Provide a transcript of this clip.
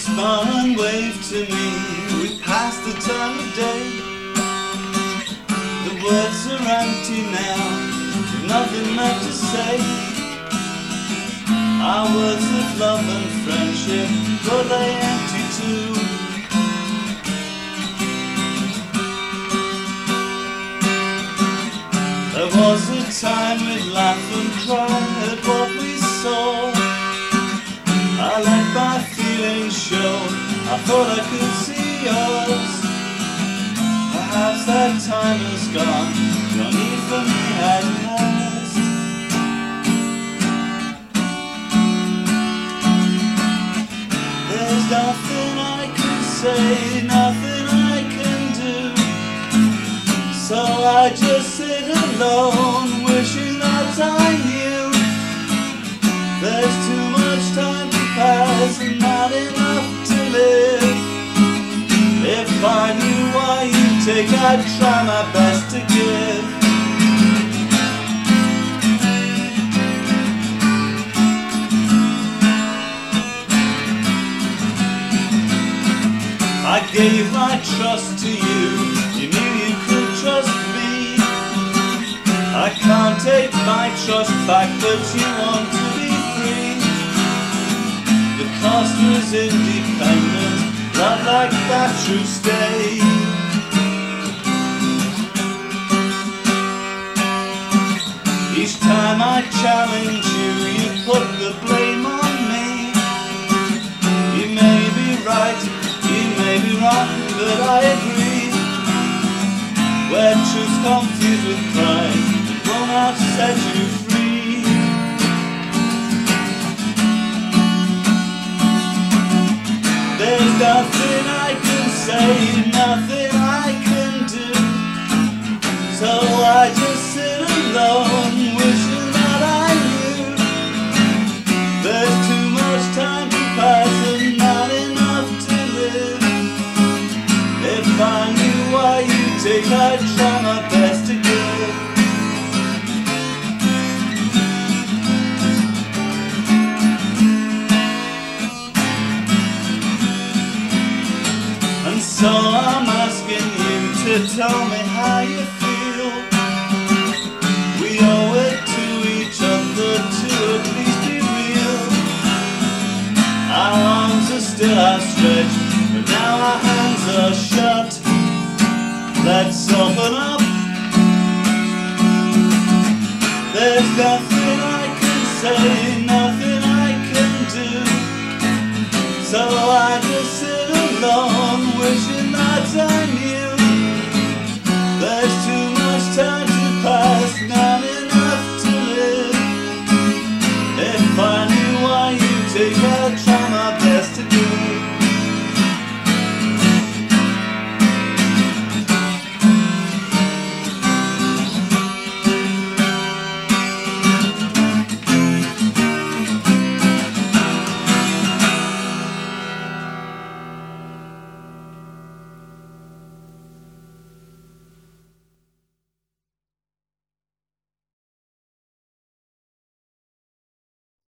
smile and wave to me. We passed the time of day. The words are empty now, with nothing left to say. Our words of love and friendship, were they empty too? There was a time we'd laugh and cry at what we saw. I let my feelings show, I thought I could see yours. Perhaps that time has gone, no need for me had passed. There's nothing I can say, nothing I can do. So I just sit alone, wishing that I knew. There's too much time to pass and not enough to live. If I knew why you take, I'd try my best to give. I gave my trust to you, you knew you could trust me. I can't take my trust back, but you want to be free. The cost was independent, love like that should stay. Each time I challenge you, you put the blame on me. You may be right, you may be wrong, but I agree. Where truth's confused with pride, it will not set you free. There's nothing I can say, nothing I can do. So I just sit alone, wishing that I knew. There's too much time to pass and not enough to live. If I knew why you take, I'd try my best to give. And so I'm asking you to tell me how you feel. We owe it to each other to at least be real. Our arms are still outstretched, but now our hands are shut. Let's open up. There's nothing I can say, nothing I can do. So I just sit alone, wishing that I knew. There's too much time to pass, not enough to live. If I knew why you take